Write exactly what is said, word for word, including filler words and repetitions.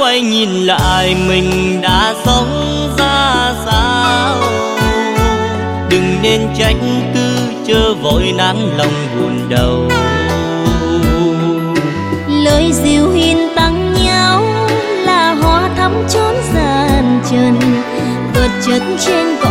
quay nhìn lại mình đã sống ra sao. Đừng nên trách cứ chớ vội nản lòng buồn đầu. Lời dịu hiền tặng nhau là hoa thắm chốn gian trần, vật chất trên